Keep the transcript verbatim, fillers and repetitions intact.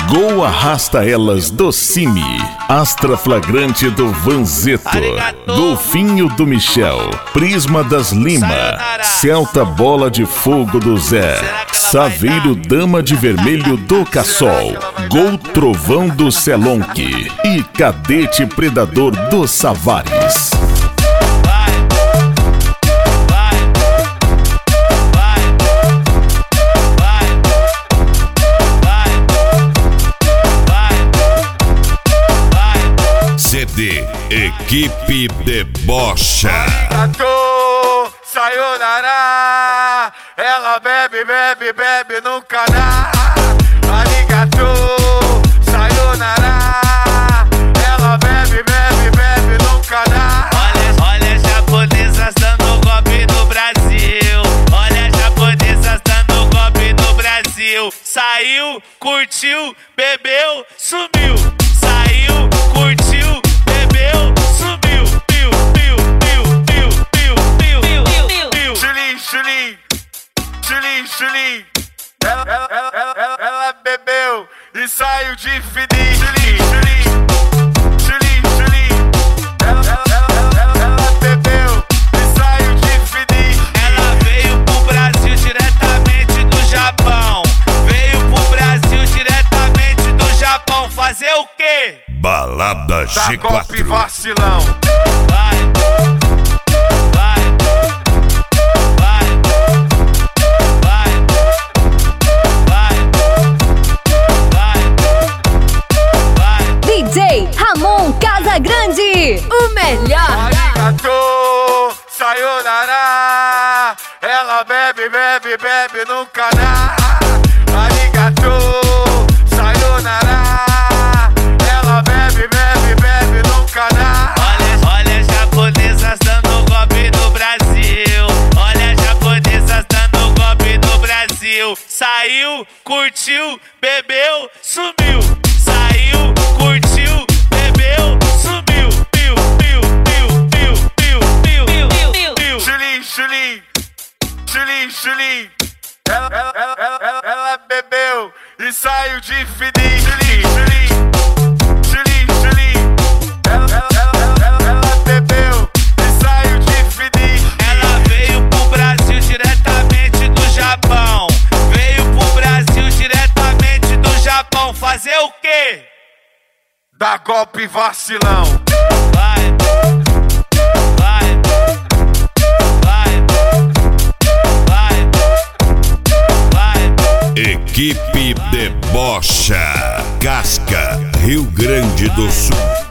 Gol arrasta elas do Cine. Astra flagrante do Vanzeto. Golfinho do Michel. Prisma das Lima. Celta bola de fogo do Zé. Saveiro dama de vermelho do Cassol. Gol trovão do Celonque. E cadete predador do Savares. C D Equipe Debocha. Arigato, sayonara. Ela bebe, bebe, bebe, nunca dá. Arigato, sayonara. Ela bebe, bebe, bebe, nunca dá. Olha, olha as japonesas dando golpe no Brasil. Olha as japonesas dando golpe no Brasil. Saiu, curtiu, bebeu, sumiu. Saiu, curtiu, bebeu, sumiu. Piu, piu, piu, piu, piu, piu, piu, piu, piu. Chulim, chulim, chulim, chulim. Ela, ela, ela, ela, ela, ela bebeu e saiu de fininho. Chulim, chulim, chulim, chulim. Ela, ela, ela, ela, ela bebeu e saiu de fininho. Ela veio pro Brasil diretamente do Japão. Veio pro Brasil diretamente do Japão. Fazer o quê? Balada Dá G golpe quatro. vacilão. Vai, vai, vai, vai, vai, vai, vai. D J Ramon Casagrande, o melhor. Arigato, sayonara. Ela bebe, bebe, bebe, nunca dá. Arigato, sayonara. Ela bebe, bebe, bebe, nunca dá. Olha, olha as japonesas dando golpe no Brasil. Olha as japonesas dando golpe no Brasil. Saiu, curtiu, bebeu, sumiu. Saiu, curtiu, bebeu, sumiu. Piu, piu, piu, piu, piu, piu, piu, piu, piu. Chulim, chulim, chulim, chulim. Ela, ela, ela, ela, ela, ela bebeu e saiu de fininho. Chulim, chulim, chulim, chulim. Ela, ela, ela, ela, ela bebeu e saiu de fininho. Ela veio pro Brasil diretamente do Japão. Veio pro Brasil diretamente do Japão. Fazer o quê? Dá golpe vacilão. Vai, vai, vai, vai, vai. Equipe Debocha. Casca, Rio Grande do Sul.